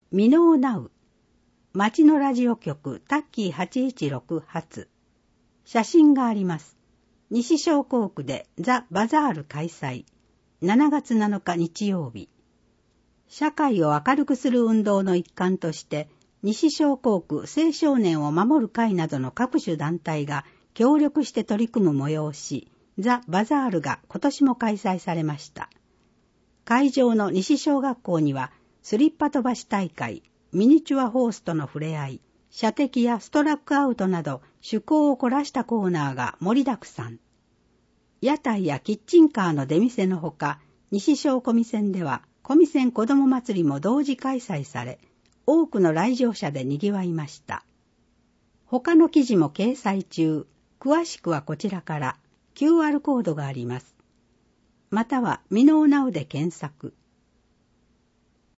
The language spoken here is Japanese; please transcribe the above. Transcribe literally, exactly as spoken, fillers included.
ミノーナウ、町のラジオ局タッキーはちいちろく発。写真があります。西商工区でザ・バザール開催。しちがつなのか日曜日。社会を明るくする運動の一環として、西商工区青少年を守る会などの各種団体が協力して取り組む催し、ザ・バザールが今年も開催されました。会場の西小学校には、スリッパ飛ばし大会、ミニチュアホースとの触れ合い、射的やストラックアウトなど趣向を凝らしたコーナーが盛りだくさん。屋台やキッチンカーの出店のほか、西小小見線では小見線子ども祭りも同時開催され、多くの来場者で賑わいました。他の記事も掲載中、詳しくはこちらから キューアール コードがあります。またはミノーナウで検索。